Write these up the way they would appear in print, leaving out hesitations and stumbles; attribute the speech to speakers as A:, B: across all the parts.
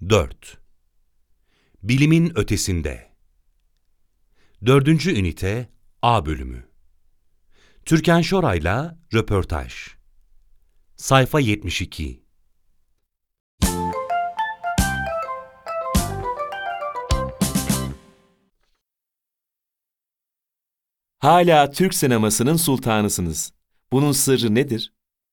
A: 4. Bilimin ötesinde. 4. ünite A bölümü. Türkan Şoray'la röportaj. Sayfa 72.
B: Hala Türk sinemasının sultanısınız. Bunun sırrı nedir?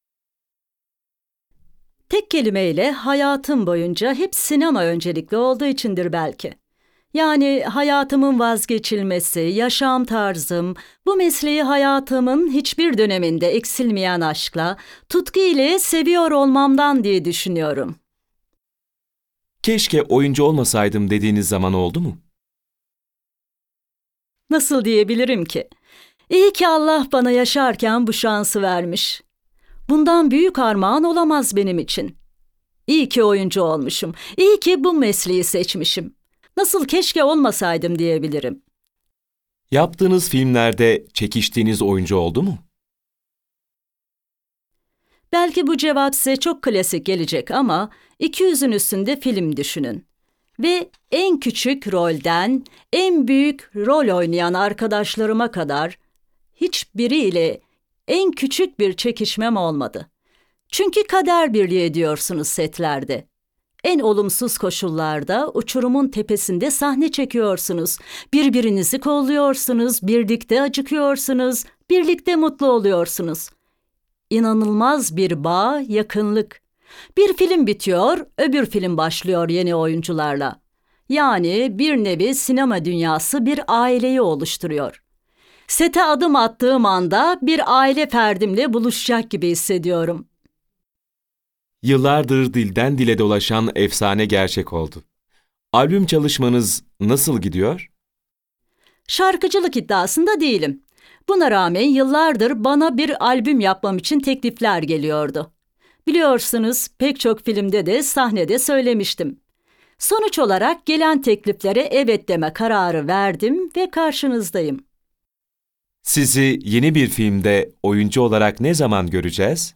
C: Tek kelimeyle hayatım boyunca hep sinema öncelikli olduğu içindir belki. Yani hayatımın vazgeçilmesi, yaşam tarzım, bu mesleği hayatımın hiçbir döneminde eksilmeyen aşkla, tutku ile seviyor olmamdan diye düşünüyorum.
B: Keşke oyuncu olmasaydım dediğiniz zaman oldu mu?
C: Nasıl diyebilirim ki? İyi ki Allah bana yaşarken bu şansı vermiş. Bundan büyük armağan olamaz benim için. İyi ki oyuncu olmuşum, iyi ki bu mesleği seçmişim. Nasıl keşke olmasaydım diyebilirim.
B: Yaptığınız filmlerde çekiştiğiniz oyuncu oldu mu?
C: Belki bu cevap size çok klasik gelecek ama 200'ün üstünde film düşünün. Ve en küçük rolden en büyük rol oynayan arkadaşlarıma kadar hiçbiriyle en küçük bir çekişmem olmadı. Çünkü kader birliği ediyorsunuz setlerde. En olumsuz koşullarda uçurumun tepesinde sahne çekiyorsunuz. Birbirinizi kolluyorsunuz, birlikte acıkıyorsunuz, birlikte mutlu oluyorsunuz. İnanılmaz bir bağ, yakınlık. Bir film bitiyor, öbür film başlıyor yeni oyuncularla. Yani bir nevi sinema dünyası bir aileyi oluşturuyor. Sete adım attığım anda bir aile ferdimle buluşacak gibi hissediyorum.
B: Yıllardır dilden dile dolaşan efsane gerçek oldu. Albüm çalışmanız nasıl gidiyor?
C: Şarkıcılık iddiasında değilim. Buna rağmen yıllardır bana bir albüm yapmam için teklifler geliyordu. Biliyorsunuz pek çok filmde de sahnede söylemiştim. Sonuç olarak gelen tekliflere evet deme kararı verdim ve karşınızdayım.
B: Sizi yeni bir filmde oyuncu olarak ne zaman göreceğiz?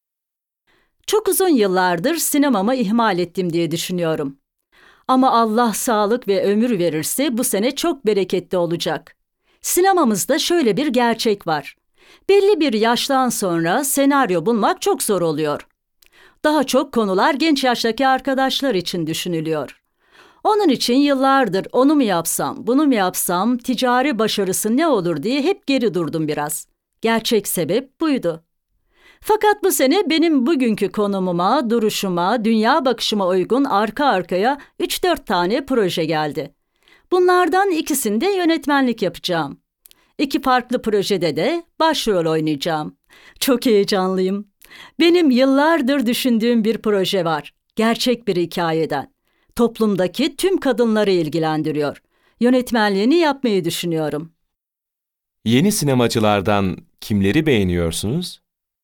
C: Çok uzun yıllardır sinemamı ihmal ettim diye düşünüyorum. Ama Allah sağlık ve ömür verirse bu sene çok bereketli olacak. Sinemamızda şöyle bir gerçek var. Belli bir yaştan sonra senaryo bulmak çok zor oluyor. Daha çok konular genç yaştaki arkadaşlar için düşünülüyor. Onun için yıllardır onu mu yapsam, bunu mu yapsam, ticari başarısı ne olur diye hep geri durdum biraz. Gerçek sebep buydu. Fakat bu sene benim bugünkü konumuma, duruşuma, dünya bakışıma uygun arka arkaya 3-4 tane proje geldi. Bunlardan ikisinde yönetmenlik yapacağım. 2 farklı projede de başrol oynayacağım. Çok heyecanlıyım. Benim yıllardır düşündüğüm bir proje var. Gerçek bir hikayeden. Toplumdaki tüm kadınları ilgilendiriyor. Yönetmenliğini yapmayı düşünüyorum.
B: Yeni sinemacılardan kimleri beğeniyorsunuz?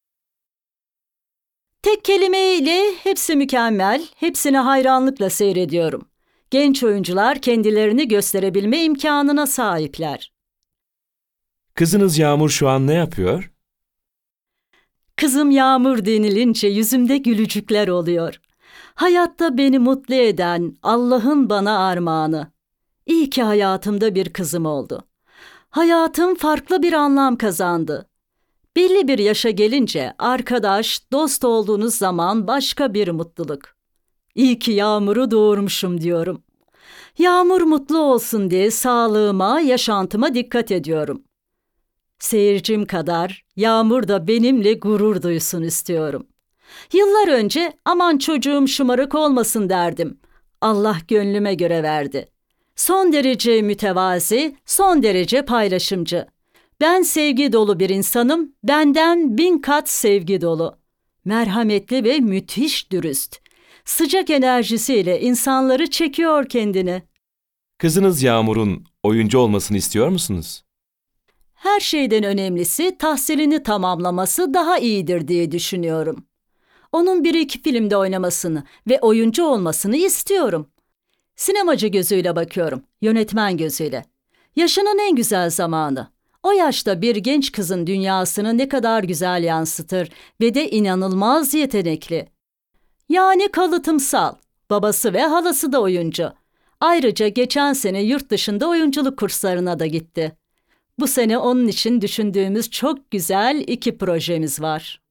C: Tek kelimeyle hepsi mükemmel, hepsine hayranlıkla seyrediyorum. Genç oyuncular kendilerini gösterebilme imkanına sahipler.
B: Kızınız Yağmur şu an ne yapıyor?
C: Kızım Yağmur denilince yüzümde gülücükler oluyor. Hayatta beni mutlu eden Allah'ın bana armağanı. İyi ki hayatımda bir kızım oldu. Hayatım farklı bir anlam kazandı. Belli bir yaşa gelince arkadaş, dost olduğunuz zaman başka bir mutluluk. İyi ki Yağmur'u doğurmuşum diyorum. Yağmur mutlu olsun diye sağlığıma, yaşantıma dikkat ediyorum. Seyircim kadar Yağmur da benimle gurur duysun istiyorum. Yıllar önce aman çocuğum şımarık olmasın derdim. Allah gönlüme göre verdi. Son derece mütevazi, son derece paylaşımcı. Ben sevgi dolu bir insanım, benden 1000 kat sevgi dolu. Merhametli ve müthiş dürüst. Sıcak enerjisiyle insanları çekiyor kendine.
B: Kızınız Yağmur'un oyuncu olmasını istiyor musunuz?
C: Her şeyden önemlisi tahsilini tamamlaması daha iyidir diye düşünüyorum. Onun 1-2 filmde oynamasını ve oyuncu olmasını istiyorum. Sinemacı gözüyle bakıyorum, yönetmen gözüyle. Yaşının en güzel zamanı. O yaşta bir genç kızın dünyasını ne kadar güzel yansıtır ve de inanılmaz yetenekli. Yani kalıtımsal, Babası ve halası da oyuncu. Ayrıca geçen sene yurt dışında oyunculuk kurslarına da gitti. Bu sene onun için düşündüğümüz çok güzel 2 projemiz var.